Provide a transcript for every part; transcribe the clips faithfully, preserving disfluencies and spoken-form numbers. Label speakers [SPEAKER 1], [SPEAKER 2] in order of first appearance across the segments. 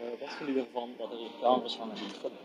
[SPEAKER 1] wat vinden jullie ervan dat er camera's hangen die filmen?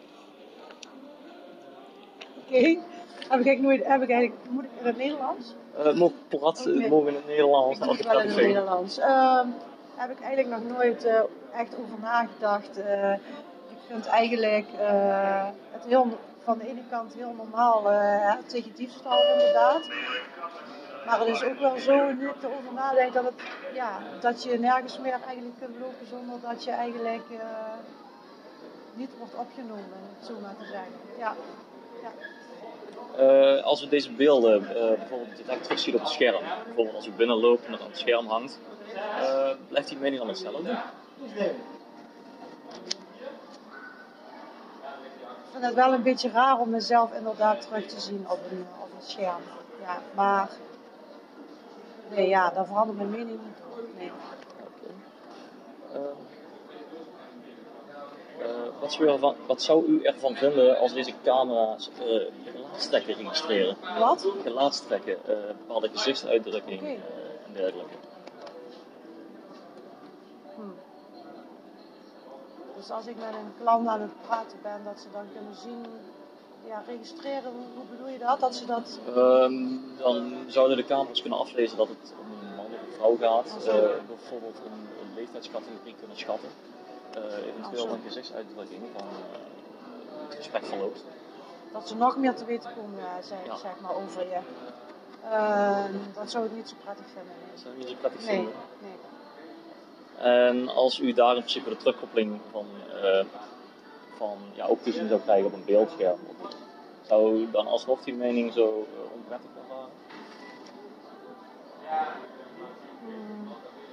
[SPEAKER 2] Oké, okay. heb, ik nooit, heb ik eigenlijk, moet ik in het Nederlands?
[SPEAKER 1] Uh, mogen prat, okay. mogen in het Nederlands?
[SPEAKER 2] Ik doe het wel in het Nederlands. Uh, heb ik eigenlijk nog nooit uh, echt over nagedacht. Uh, ik vind eigenlijk uh, het heel, van de ene kant heel normaal uh, tegen diefstal inderdaad. Maar het is ook wel zo, nu ik erover nadenk, dat, het, ja, dat je nergens meer eigenlijk kunt lopen zonder dat je eigenlijk uh, niet wordt opgenomen, om het zo maar te zeggen. Ja. Ja.
[SPEAKER 1] Uh, als we deze beelden uh, bijvoorbeeld direct terugzien op het scherm, bijvoorbeeld als u binnenloopt en er aan het scherm hangt, uh, blijft die mening dan hetzelfde?
[SPEAKER 2] Ik vind het wel een beetje raar om mezelf inderdaad terug te zien op een, op een scherm. Ja, maar nee, ja, daar verandert mijn mening niet door. Nee.
[SPEAKER 1] Okay. Uh, uh, wat, zou ervan, wat zou u ervan vinden als deze camera's uh, gelaatstrekken registreren?
[SPEAKER 2] Wat?
[SPEAKER 1] Gelaatstrekken, uh, bepaalde gezichtsuitdrukking okay. uh, en dergelijke.
[SPEAKER 2] Hmm. Dus als ik met een klant aan het praten ben, dat ze dan kunnen zien, ja, registreren, hoe, hoe bedoel je dat? Dat ze dat...
[SPEAKER 1] Um, dan zouden de camera's kunnen aflezen dat het om een man of een vrouw gaat. Uh, bijvoorbeeld een, een leeftijdscategorie kunnen schatten. Uh, eventueel een gezichtsuitdrukking van uh, het gesprek verloopt.
[SPEAKER 2] Dat ze nog meer te weten komen, zeg, ja. zeg maar, over je. Uh, dat zou ik niet zo prettig vinden. Nee.
[SPEAKER 1] Dat zou je niet zo prettig
[SPEAKER 2] nee.
[SPEAKER 1] vinden?
[SPEAKER 2] Nee.
[SPEAKER 1] En als u daar in principe de terugkoppeling van, uh, van ja, ook te zien zou krijgen op een beeldscherm, zou u dan alsnog die mening zo uh, onprettig ervaren?
[SPEAKER 2] Hmm.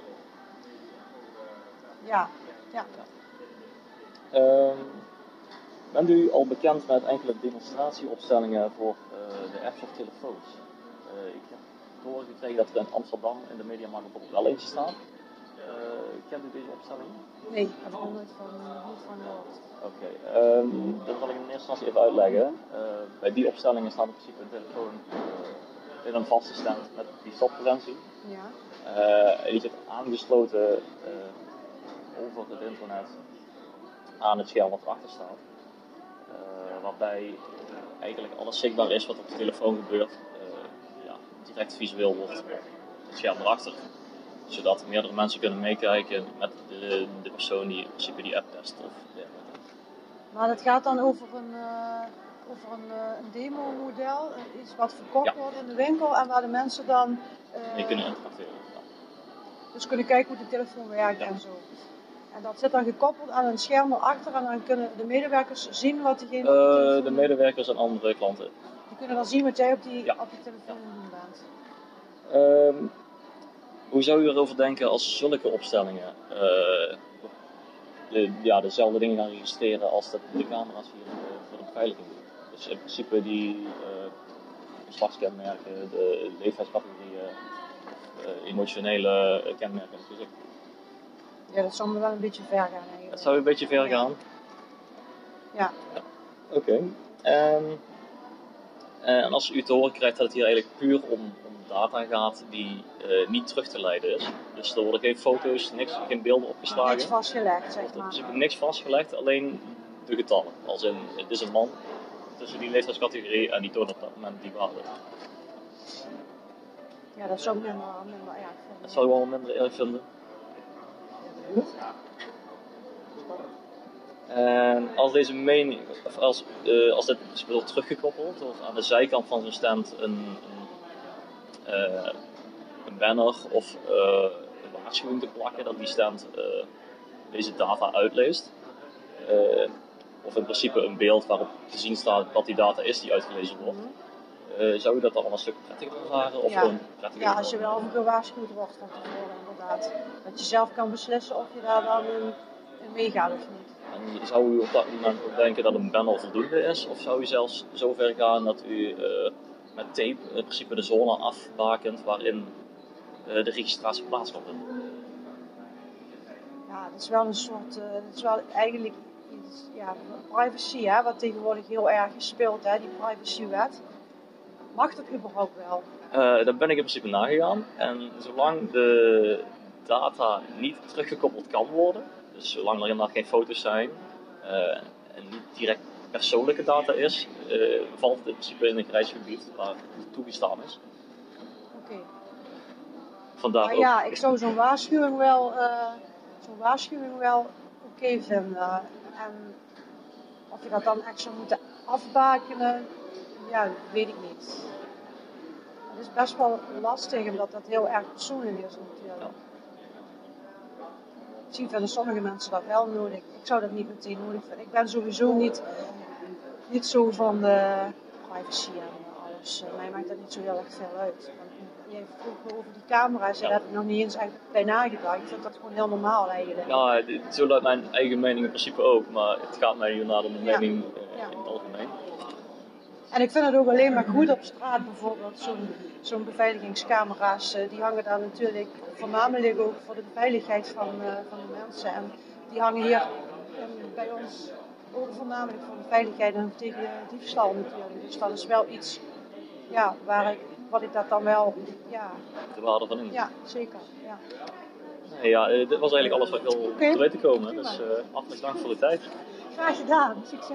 [SPEAKER 2] Ja, ja.
[SPEAKER 1] ja. Um, bent u al bekend met enkele demonstratieopstellingen voor uh, de apps of telefoons? Uh, ik heb te horen gekregen dat er in Amsterdam in de Mediamarkt bijvoorbeeld wel eentje staat. Uh, kent u deze opstelling?
[SPEAKER 2] Nee, ik heb er nog nooit van, niet van gehoord.
[SPEAKER 1] Oké, okay, um, dat wil ik in eerste instantie even uitleggen. Uh, bij die opstellingen staat in principe een telefoon uh, in een vaste stand met die stoppreventie.
[SPEAKER 2] Ja.
[SPEAKER 1] Uh, en die zit aangesloten uh, over het internet aan het scherm wat erachter staat. Uh, waarbij eigenlijk alles zichtbaar is wat op de telefoon gebeurt, uh, ja, direct visueel wordt op het scherm erachter. Zodat meerdere mensen kunnen meekijken met de, de persoon die in principe die app test of dergelijke.
[SPEAKER 2] Maar het gaat dan over een, uh, over een, uh, een demo-model, uh, iets wat verkocht ja. wordt in de winkel en waar de mensen dan uh,
[SPEAKER 1] mee kunnen interacteren. Ja.
[SPEAKER 2] Dus kunnen kijken hoe de telefoon werkt ja. en zo. En dat zit dan gekoppeld aan een scherm erachter en dan kunnen de medewerkers zien wat diegene
[SPEAKER 1] uh, op de telefoon... De medewerkers en andere klanten.
[SPEAKER 2] Die kunnen dan zien wat jij op die,
[SPEAKER 1] ja.
[SPEAKER 2] op die telefoon ja. doen bent.
[SPEAKER 1] Um, Hoe zou u erover denken als zulke opstellingen uh, de, ja, dezelfde dingen gaan registreren als de, de camera's hier uh, voor de beveiliging doen? Dus in principe die uh, geslachtskenmerken, de leeftijdscategorieën, uh, emotionele uh, kenmerken in het gezicht.
[SPEAKER 2] Ja, dat zou me wel een beetje ver gaan eigenlijk.
[SPEAKER 1] Dat zou een beetje ver gaan?
[SPEAKER 2] Ja.
[SPEAKER 1] ja. Oké. Okay. Um, en als u te horen krijgt dat het hier eigenlijk puur om data gaat die uh, niet terug te leiden is. Dus er worden geen foto's, niks, geen beelden opgeslagen.
[SPEAKER 2] Niks vastgelegd, zeg maar.
[SPEAKER 1] Er is in principe niks vastgelegd, alleen de getallen. Als in, het is een man tussen die leeftijdscategorie en die toont op dat moment die waarde.
[SPEAKER 2] Ja, dat zou ik minder, minder erg vinden.
[SPEAKER 1] Dat zou ik wel minder erg vinden. En als deze mening, of als, uh, als dit wordt teruggekoppeld, of aan de zijkant van zo'n stand een, een Uh, een banner of uh, een waarschuwing te plakken dat die stand uh, deze data uitleest. Uh, of in principe een beeld waarop te zien staat wat die data is die uitgelezen wordt. Uh, zou je dat dan een stuk prettiger ervaren? Of
[SPEAKER 2] ja.
[SPEAKER 1] gewoon prettiger
[SPEAKER 2] ja, als je wel gewaarschuwd wordt van tevoren inderdaad. Dat je zelf kan beslissen of je daar dan in, in meegaat of niet.
[SPEAKER 1] En zou u op dat moment ook denken dat een banner voldoende is? Of zou u zelfs zo ver gaan dat u uh, met tape in principe de zone afbakent waarin uh, de registratie plaats kan vinden?
[SPEAKER 2] Ja, dat is wel een soort, uh, dat is wel eigenlijk iets, ja, privacy, hè, wat tegenwoordig heel erg speelt, hè, die privacywet. Mag dat überhaupt wel?
[SPEAKER 1] Uh, daar ben ik in principe nagegaan en zolang de data niet teruggekoppeld kan worden, Dus zolang er inderdaad geen foto's zijn uh, en niet direct persoonlijke data is, uh, valt het in principe in een grijs gebied waar het toegestaan is.
[SPEAKER 2] Oké. Okay.
[SPEAKER 1] Vandaar
[SPEAKER 2] maar
[SPEAKER 1] ook.
[SPEAKER 2] Ja, ik zou zo'n waarschuwing wel, uh, zo'n waarschuwing wel oké okay vinden. En of je dat dan echt zou moeten afbakenen, ja, weet ik niet. Het is best wel lastig, omdat dat heel erg persoonlijk is natuurlijk. Ja. Misschien vinden sommige mensen dat wel nodig. Ik zou dat niet meteen nodig vinden. Ik ben sowieso niet, niet zo van de privacy en alles. Mij maakt dat niet zo heel erg veel uit. Jij vroeg over die camera's, ja. Daar heb ik nog niet eens echt bij nagedacht. Ik vind dat gewoon heel normaal eigenlijk.
[SPEAKER 1] Ja, zo luidt mijn eigen mening in principe ook, maar het gaat mij hierna om de mening ja. uh, in het algemeen.
[SPEAKER 2] En ik vind het ook alleen maar goed op straat bijvoorbeeld, zo'n zo'n beveiligingscamera's, die hangen daar natuurlijk voornamelijk ook voor de veiligheid van, uh, van de mensen. En die hangen hier um, bij ons ook voornamelijk voor de veiligheid en tegen diefstal natuurlijk. Dus dat is wel iets ja, waar ik, wat ik dat dan wel, ja...
[SPEAKER 1] De waarde van in.
[SPEAKER 2] Ja, zeker. Ja.
[SPEAKER 1] Nee, ja, dit was eigenlijk alles wat ik wil
[SPEAKER 2] okay.
[SPEAKER 1] te weten komen. Dus uh, hartelijk dank voor de tijd.
[SPEAKER 2] Graag gedaan. Succes.